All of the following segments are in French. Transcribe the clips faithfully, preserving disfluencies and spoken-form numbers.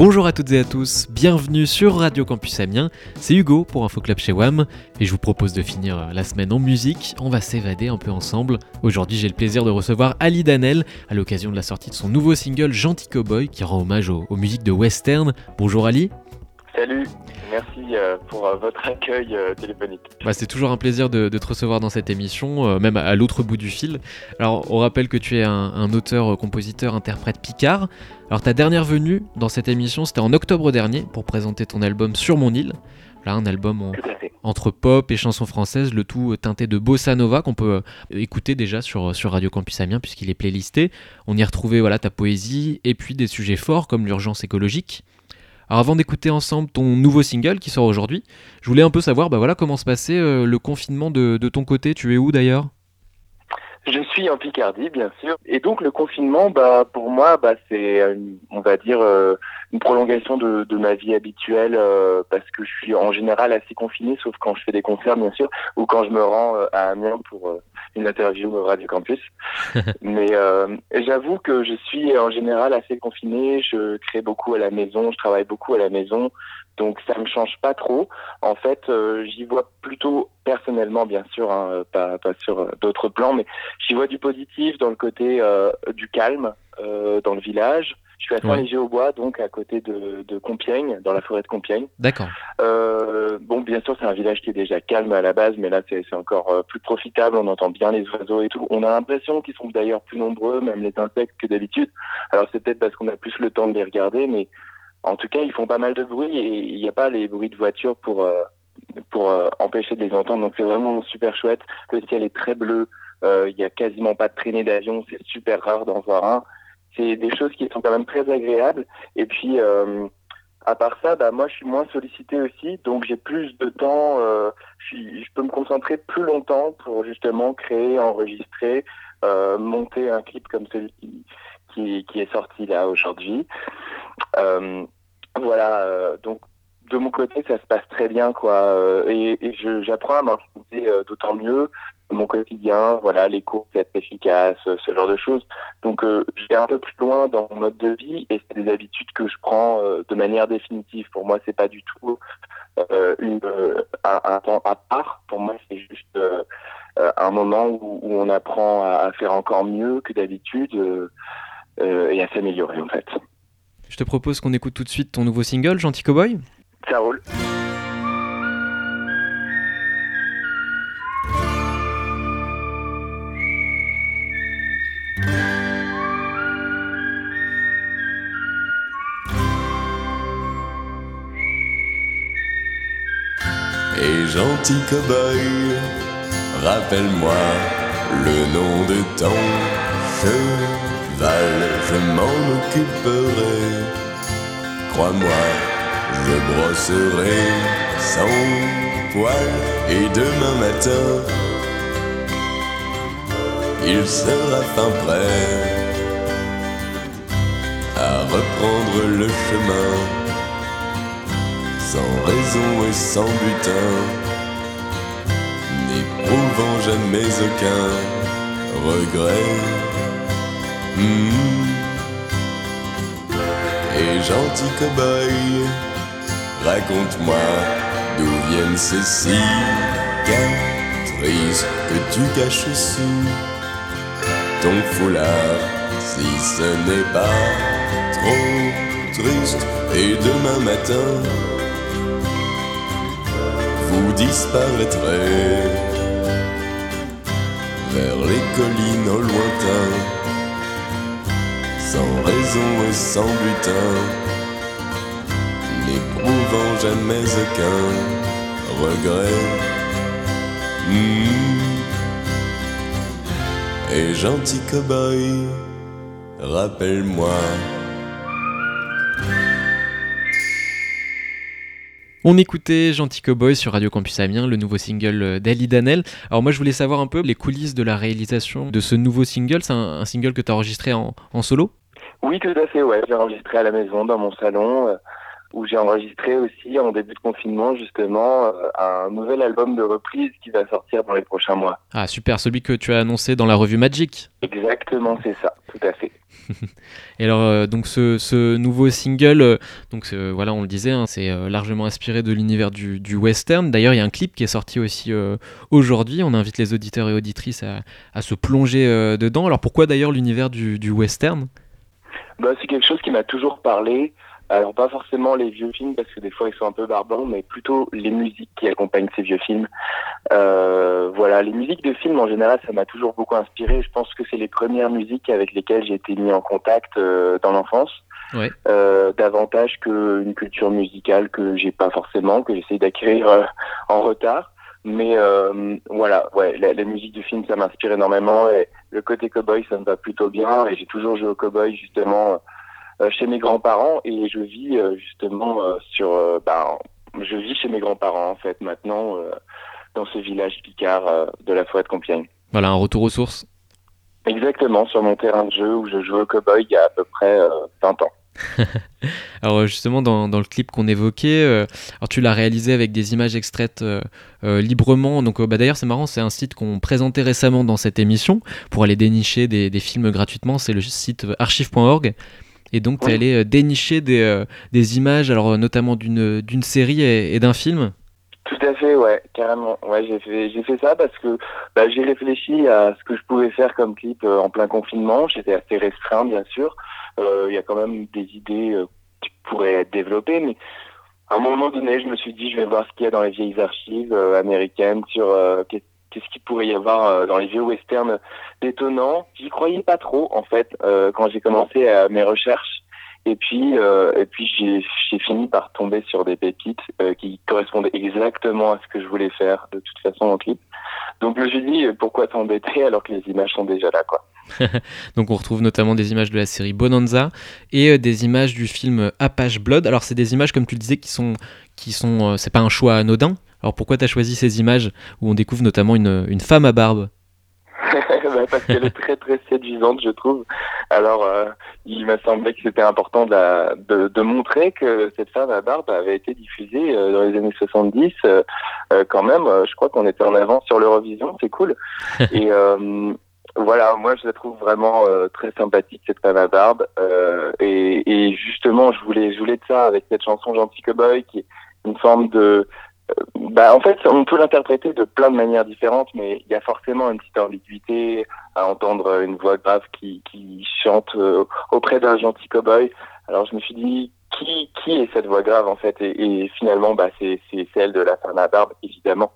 Bonjour à toutes et à tous, bienvenue sur Radio Campus Amiens, c'est Hugo pour Info Club chez W A M et je vous propose de finir la semaine en musique, on va s'évader un peu ensemble. Aujourd'hui j'ai le plaisir de recevoir Ali Danel à l'occasion de la sortie de son nouveau single Gentil Cowboy qui rend hommage aux, aux musiques de western. Bonjour Ali. Salut, merci euh, pour euh, votre accueil euh, téléphonique. Bah, c'est toujours un plaisir de, de te recevoir dans cette émission, euh, même à, à l'autre bout du fil. Alors on rappelle que tu es un, un auteur, compositeur, interprète picard. Alors ta dernière venue dans cette émission c'était en octobre dernier pour présenter ton album Sur mon île. Là un album en, entre pop et chansons françaises, le tout teinté de bossa nova qu'on peut écouter déjà sur, sur Radio Campus Amiens puisqu'il est playlisté. On y a retrouvé voilà, ta poésie et puis des sujets forts comme l'urgence écologique. Alors avant d'écouter ensemble ton nouveau single qui sort aujourd'hui, je voulais un peu savoir bah voilà, comment se passait euh, le confinement de, de ton côté. Tu es où d'ailleurs ? Je suis en Picardie, bien sûr. Et donc le confinement, bah pour moi, bah c'est, une, on va dire, euh, une prolongation de, de ma vie habituelle euh, parce que je suis en général assez confiné, sauf quand je fais des concerts, bien sûr, ou quand je me rends euh, à Amiens pour euh, une interview au Radio Campus. Mais euh, j'avoue que je suis en général assez confiné. Je crée beaucoup à la maison, je travaille beaucoup à la maison. Donc ça me change pas trop. En fait, euh, j'y vois plutôt personnellement, bien sûr, hein, pas, pas sur euh, d'autres plans, mais j'y vois du positif dans le côté euh, du calme euh, dans le village. Je suis à Saint-Léger-aux-Bois, donc à côté de, de Compiègne, dans la forêt de Compiègne. D'accord. Euh, bon, bien sûr, c'est un village qui est déjà calme à la base, mais là, c'est, c'est encore euh, plus profitable. On entend bien les oiseaux et tout. On a l'impression qu'ils sont d'ailleurs plus nombreux, même les insectes, que d'habitude. Alors c'est peut-être parce qu'on a plus le temps de les regarder, mais en tout cas, ils font pas mal de bruit et il n'y a pas les bruits de voiture pour euh, pour euh, empêcher de les entendre. Donc c'est vraiment super chouette. Le ciel est très bleu. Euh, il y a quasiment pas de traînées d'avion. C'est super rare d'en voir un. C'est des choses qui sont quand même très agréables. Et puis euh, à part ça, bah moi je suis moins sollicité aussi, donc j'ai plus de temps. Euh, je, suis, je peux me concentrer plus longtemps pour justement créer, enregistrer, euh, monter un clip comme celui qui qui, qui est sorti là aujourd'hui. Euh, voilà, euh, donc de mon côté ça se passe très bien quoi, euh, et, et je, j'apprends à m'organiser euh, d'autant mieux mon quotidien, voilà, les cours être efficaces, ce genre de choses. Donc euh, je vais un peu plus loin dans mon mode de vie et c'est des habitudes que je prends euh, de manière définitive. Pour moi c'est pas du tout euh, une, euh, un, un temps à part. Pour moi c'est juste euh, un moment où, où on apprend à, à faire encore mieux que d'habitude euh, euh, et à s'améliorer en fait. Je te propose qu'on écoute tout de suite ton nouveau single, Gentil Cowboy. Ça roule. Et gentil cow-boy, rappelle-moi le nom de ton cheval, je m'en occuperai. Crois-moi, je brosserai son poil et demain matin, il sera fin prêt à reprendre le chemin. Sans raison et sans butin, n'éprouvant jamais aucun regret. Mmh. Et gentil cow-boy, raconte-moi d'où viennent ces cicatrices que tu caches sous ton foulard, si ce n'est pas trop triste. Et demain matin, vous disparaîtrez vers les collines au lointain, sans raison et sans butin, n'éprouvant jamais aucun regret. Mmh. Et gentil cow-boy, rappelle-moi. On écoutait Gentil Cowboy sur Radio Campus Amiens, le nouveau single d'Ali Danel. Alors moi je voulais savoir un peu les coulisses de la réalisation de ce nouveau single. C'est un, un single que tu as enregistré en, en solo ? Oui, tout à fait, ouais. J'ai enregistré à la maison, dans mon salon. où j'ai enregistré aussi en début de confinement justement euh, un nouvel album de reprise qui va sortir dans les prochains mois. Ah super, celui que tu as annoncé dans la revue Magic. Exactement, c'est ça, tout à fait. Et alors euh, donc ce, ce nouveau single, euh, donc euh, voilà on le disait, hein, c'est euh, largement inspiré de l'univers du, du western. D'ailleurs il y a un clip qui est sorti aussi euh, aujourd'hui. On invite les auditeurs et auditrices à, à se plonger euh, dedans. Alors pourquoi d'ailleurs l'univers du, du western ? Bah, c'est quelque chose qui m'a toujours parlé. Alors pas forcément les vieux films parce que des fois ils sont un peu barbants, mais plutôt les musiques qui accompagnent ces vieux films. Euh, voilà, les musiques de films en général, ça m'a toujours beaucoup inspiré. Je pense que c'est les premières musiques avec lesquelles j'ai été mis en contact euh, dans l'enfance, ouais. euh, davantage qu'une culture musicale que j'ai pas forcément, que j'essaie d'acquérir euh, en retard. Mais euh, voilà, ouais, la, la musique du film, ça m'inspire énormément et le côté cowboy, ça me va plutôt bien. Et j'ai toujours joué au cowboy justement euh, chez mes grands-parents et je vis euh, justement euh, sur, euh, ben, je vis chez mes grands-parents en fait maintenant euh, dans ce village picard euh, de la forêt de Compiègne. Voilà, un retour aux sources. Exactement, sur mon terrain de jeu où je joue au cowboy il y a à peu près euh, vingt ans. Alors justement dans, dans le clip qu'on évoquait, euh, alors tu l'as réalisé avec des images extraites euh, euh, librement. Donc euh, bah, d'ailleurs c'est marrant, c'est un site qu'on présentait récemment dans cette émission pour aller dénicher des, des films gratuitement. C'est le site archive point org. Et donc tu es Oui. allé euh, dénicher des, euh, des images, alors notamment d'une, d'une série et, et d'un film. Tout à fait, ouais, carrément. Ouais, j'ai fait, j'ai fait ça parce que bah, j'ai réfléchi à ce que je pouvais faire comme clip euh, en plein confinement. J'étais assez restreint, bien sûr. Il euh, y a quand même des idées euh, qui pourraient être développées, mais à un moment donné, je me suis dit, je vais voir ce qu'il y a dans les vieilles archives euh, américaines sur euh, qu'est- qu'est-ce qu'il pourrait y avoir euh, dans les vieux westerns détonnants. J'y croyais pas trop, en fait, euh, quand j'ai commencé à mes recherches. Et puis, euh, et puis j'ai, j'ai fini par tomber sur des pépites euh, qui correspondaient exactement à ce que je voulais faire de toute façon en clip. Donc je me suis dit, pourquoi t'embêter alors que les images sont déjà là, quoi. Donc on retrouve notamment des images de la série Bonanza et euh, des images du film Apache Blood. Alors c'est des images comme tu le disais qui sont, qui sont, euh, c'est pas un choix anodin. Alors pourquoi t'as choisi ces images où on découvre notamment une, une femme à barbe ? Bah, parce qu'elle est très très séduisante, je trouve. Alors, euh, il m'a semblé que c'était important de, la, de, de montrer que cette femme à barbe avait été diffusée euh, dans les années soixante-dix. Euh, euh, quand même, euh, je crois qu'on était en avance sur l'Eurovision, c'est cool. Et euh, voilà, moi je la trouve vraiment euh, très sympathique, cette femme à barbe. Euh, et, et justement, je voulais, je voulais de ça avec cette chanson Gentil Cowboy, qui est une forme de... Bah, en fait, on peut l'interpréter de plein de manières différentes, mais il y a forcément une petite ambiguïté à entendre une voix grave qui, qui chante euh, auprès d'un gentil cow-boy. Alors je me suis dit, qui, qui est cette voix grave en fait ? Et, et finalement, bah, c'est, c'est celle de la femme à barbe, évidemment.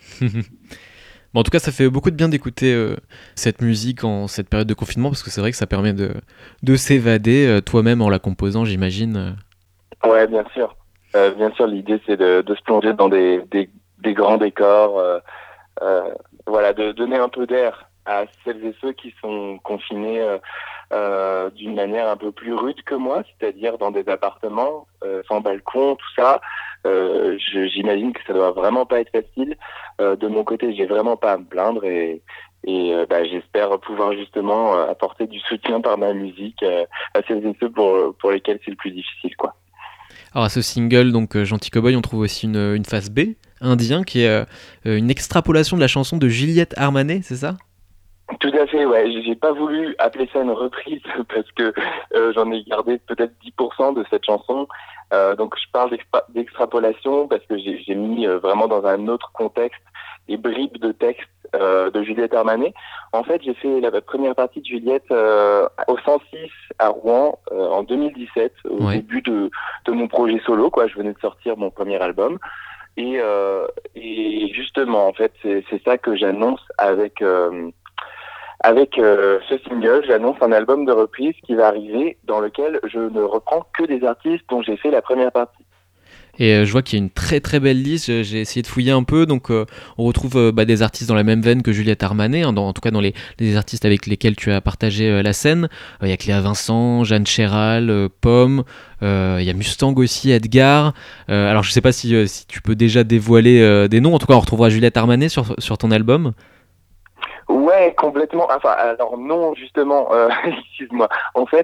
Bon, en tout cas, ça fait beaucoup de bien d'écouter euh, cette musique en cette période de confinement, parce que c'est vrai que ça permet de, de s'évader, euh, toi-même en la composant, j'imagine. Ouais, bien sûr. Euh, bien sûr, l'idée c'est de, de se plonger dans des, des, des grands décors, euh, euh, voilà, de donner un peu d'air à celles et ceux qui sont confinés euh, euh, d'une manière un peu plus rude que moi, c'est-à-dire dans des appartements euh, sans balcon, tout ça. Euh, je, j'imagine que ça doit vraiment pas être facile. Euh, de mon côté, j'ai vraiment pas à me plaindre et, et euh, bah, j'espère pouvoir justement euh, apporter du soutien par ma musique euh, à celles et ceux pour pour lesquels c'est le plus difficile, quoi. Alors à ce single, donc euh, Gentil Cowboy, on trouve aussi une, une face B, Indien, qui est euh, une extrapolation de la chanson de Juliette Armanet, c'est ça ? Tout à fait, ouais. J'ai pas voulu appeler ça une reprise parce que euh, j'en ai gardé peut-être dix pour cent de cette chanson. Euh, donc je parle d'extra- d'extrapolation parce que j'ai, j'ai mis euh, vraiment dans un autre contexte les bribes de texte euh, de Juliette Armanet. En fait, j'ai fait la première partie de Juliette euh, au cent six à Rouen euh, en deux mille dix-sept, au Ouais. début de, de mon projet solo, quoi. Je venais de sortir mon premier album. Et, euh, et justement, en fait, c'est, c'est ça que j'annonce avec... Euh, Avec euh, ce single, j'annonce un album de reprise qui va arriver dans lequel je ne reprends que des artistes dont j'ai fait la première partie. Et euh, je vois qu'il y a une très très belle liste, j'ai, j'ai essayé de fouiller un peu, donc euh, on retrouve euh, bah, des artistes dans la même veine que Juliette Armanet, hein, dans, en tout cas dans les, les artistes avec lesquels tu as partagé euh, la scène. Il euh, y a Cléa Vincent, Jeanne Chéral, euh, Pomme, il euh, y a Mustang aussi, Edgar. Euh, alors je sais pas si, euh, si tu peux déjà dévoiler euh, des noms, en tout cas on retrouvera Juliette Armanet sur, sur ton album. Ouais, complètement. Enfin, alors non, justement, euh, excuse-moi. En fait,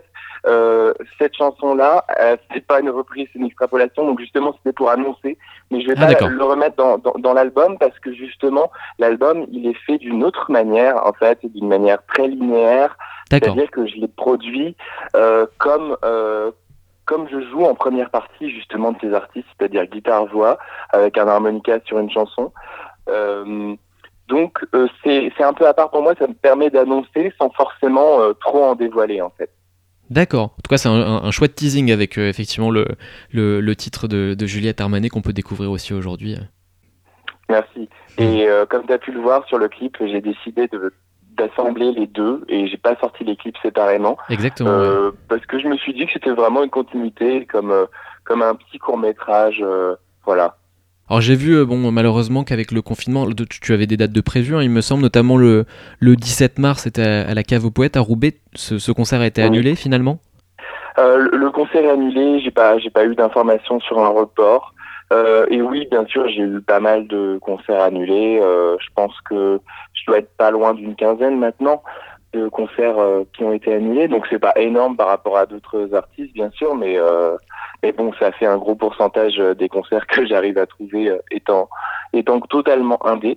euh, cette chanson-là, euh, c'est pas une reprise, c'est une extrapolation. Donc justement, c'était pour annoncer, mais je vais Ah, pas d'accord. le remettre dans, dans, dans l'album parce que justement, l'album, il est fait d'une autre manière, en fait, d'une manière très linéaire. D'accord. C'est-à-dire que je l'ai produit euh, comme euh, comme je joue en première partie justement de ces artistes, c'est-à-dire guitare-voix avec un harmonica sur une chanson. Euh, donc euh, c'est c'est un peu à part pour moi, ça me permet d'annoncer sans forcément euh, trop en dévoiler en fait. D'accord. En tout cas, c'est un, un, un chouette teasing avec euh, effectivement le, le, le titre de, de Juliette Armanet qu'on peut découvrir aussi aujourd'hui. Merci. Et euh, comme tu as pu le voir sur le clip, j'ai décidé de d'assembler les deux et j'ai pas sorti les clips séparément. Exactement. Euh, Ouais. parce que je me suis dit que c'était vraiment une continuité, comme euh, comme un petit court métrage, euh, voilà. Alors j'ai vu, euh, bon, malheureusement qu'avec le confinement, le- tu, tu avais des dates de prévues, hein, il me semble, notamment le, le dix-sept mars, c'était à, à la Cave aux Poètes à Roubaix. Ce, ce concert a été Oui. annulé finalement. Euh, le, le concert est annulé, j'ai pas j'ai pas eu d'informations sur un report. Euh, et oui, bien sûr, j'ai eu pas mal de concerts annulés. Euh, je pense que je dois être pas loin d'une quinzaine maintenant de concerts euh, qui ont été annulés. Donc c'est pas énorme par rapport à d'autres artistes, bien sûr, mais euh, mais bon, ça fait un gros pourcentage des concerts que j'arrive à trouver euh, étant étant totalement indé.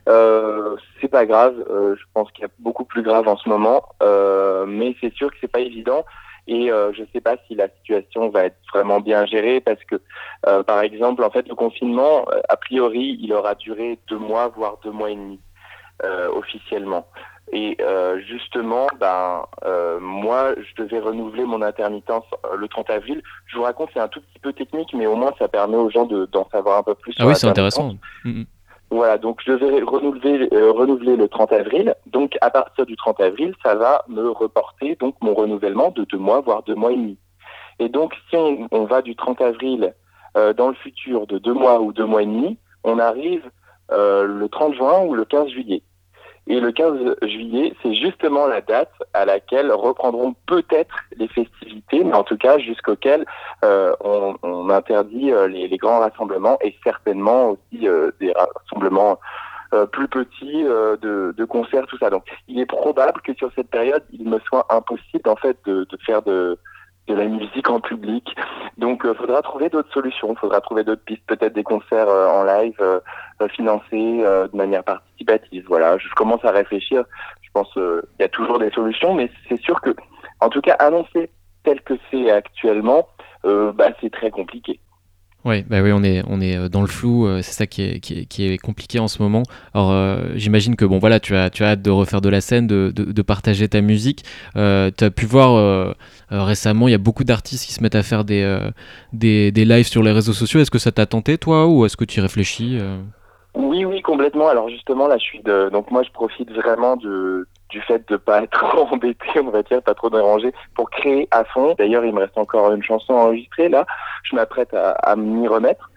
Euh, c'est pas grave. Euh, je pense qu'il y a beaucoup plus grave en ce moment, euh, mais c'est sûr que c'est pas évident. Et euh, je sais pas si la situation va être vraiment bien gérée parce que, euh, par exemple, en fait, le confinement, euh, a priori, il aura duré deux mois, voire deux mois et demi, euh, officiellement. Et euh, justement, ben, euh, moi, je devais renouveler mon intermittence euh, le trente avril. Je vous raconte, c'est un tout petit peu technique, mais au moins, ça permet aux gens de, d'en savoir un peu plus Ah sur oui, c'est l'intermittence. intéressant. Mm, mm. Voilà, donc je devais renouveler, euh, renouveler le trente avril. Donc à partir du trente avril, ça va me reporter donc mon renouvellement de deux mois, voire deux mois et demi. Et donc si on, on va du trente avril euh, dans le futur de deux mois ou deux mois et demi, on arrive euh, le trente juin ou le quinze juillet. Et le quinze juillet, c'est justement la date à laquelle reprendront peut-être les festivités, mais en tout cas jusqu'auquel euh, on, on interdit euh, les, les grands rassemblements et certainement aussi euh, des rassemblements euh, plus petits euh, de, de concerts, tout ça. Donc, il est probable que sur cette période, il me soit impossible en fait de, de faire de de la musique en public. Donc, il euh, faudra trouver d'autres solutions, il faudra trouver d'autres pistes, peut-être des concerts euh, en live euh, financés euh, de manière participative. Voilà, je commence à réfléchir. Je pense qu'il euh, y a toujours des solutions, mais c'est sûr que, en tout cas, annoncer tel que c'est actuellement, euh, bah, c'est très compliqué. Ouais, bah oui, on est, on est dans le flou, euh, c'est ça qui est, qui, est, qui est compliqué en ce moment. Alors, euh, j'imagine que bon, voilà, tu as, tu as hâte de refaire de la scène, de, de, de partager ta musique. Euh, tu as pu voir euh, euh, récemment, il y a beaucoup d'artistes qui se mettent à faire des, euh, des, des lives sur les réseaux sociaux. Est-ce que ça t'a tenté, toi, ou est-ce que tu y réfléchis euh Oui, oui, complètement. Alors justement, là, je suis de, donc moi, je profite vraiment de du fait de pas être trop embêté, on va dire, pas trop dérangé, pour créer à fond. D'ailleurs, il me reste encore une chanson enregistrée. Là, je m'apprête à, à m'y remettre.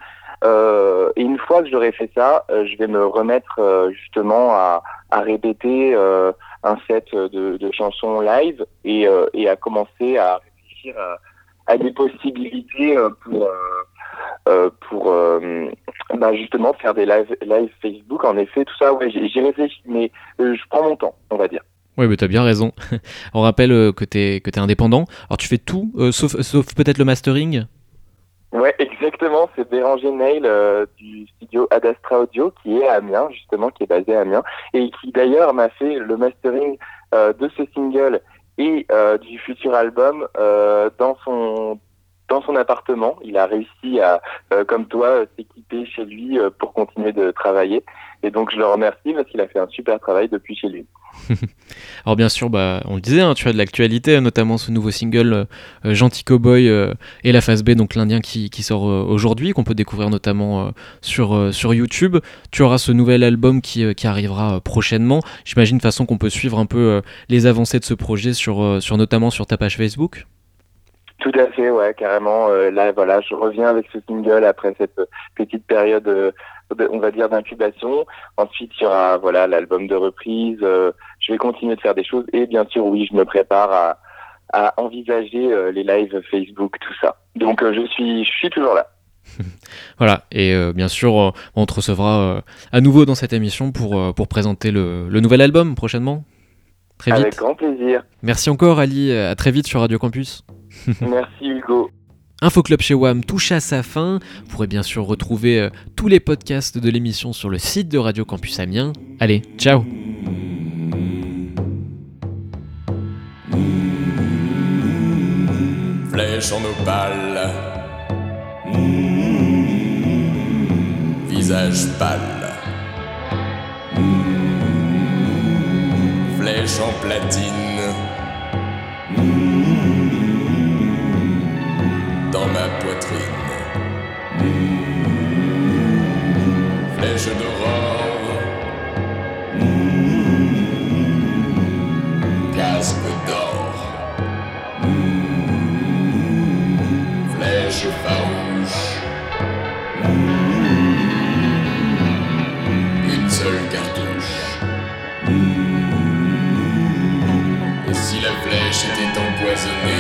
Euh, et une fois que j'aurai fait ça, euh, je vais me remettre euh, justement à, à répéter euh, un set de, de chansons live et, euh, et à commencer à réfléchir à, à des possibilités euh, pour euh, Euh, pour euh, bah justement faire des live, live Facebook. En effet, tout ça, ouais, j'y réfléchi, mais euh, je prends mon temps, on va dire. Oui, mais t'as bien raison. On rappelle euh, que t'es, que t'es indépendant. Alors tu fais tout, euh, sauf, sauf peut-être le mastering. Ouais, exactement, c'est Béranger Nail euh, du studio Ad Astra Audio qui est à Amiens, justement, qui est basé à Amiens, et qui d'ailleurs m'a fait le mastering euh, de ce single et euh, du futur album euh, dans son dans son appartement. Il a réussi à, euh, comme toi, s'équiper chez lui euh, pour continuer de travailler. Et donc, je le remercie parce qu'il a fait un super travail depuis chez lui. Alors bien sûr, bah, on le disait, hein, tu as de l'actualité, notamment ce nouveau single euh, Gentil Cowboy euh, et la phase B, donc l'Indien qui, qui sort euh, aujourd'hui, qu'on peut découvrir notamment euh, sur, euh, sur YouTube. Tu auras ce nouvel album qui, euh, qui arrivera euh, prochainement. J'imagine de façon qu'on peut suivre un peu euh, les avancées de ce projet, sur, euh, sur, notamment sur ta page Facebook. Tout à fait, ouais, carrément. Euh, là, voilà, je reviens avec ce single après cette petite période, euh, on va dire, d'incubation. Ensuite, il y aura, voilà, l'album de reprise. Euh, je vais continuer de faire des choses. Et bien sûr, oui, je me prépare à, à envisager euh, les lives Facebook, tout ça. Donc, euh, je suis, je suis toujours là. Voilà, et euh, bien sûr, euh, on te recevra euh, à nouveau dans cette émission pour, euh, pour présenter le, le nouvel album prochainement. Très vite. Avec grand plaisir. Merci encore, Ali. À très vite sur Radio Campus. Merci Hugo. Info Club chez W A M touche à sa fin. Vous pourrez bien sûr retrouver euh, tous les podcasts de l'émission sur le site de Radio Campus Amiens. Allez, ciao. Flèche en opale, visage pâle, flèche en platine, dans ma poitrine, flèche d'aurore, casque d'or, flèche farouche, une seule cartouche. Et si la flèche était empoisonnée,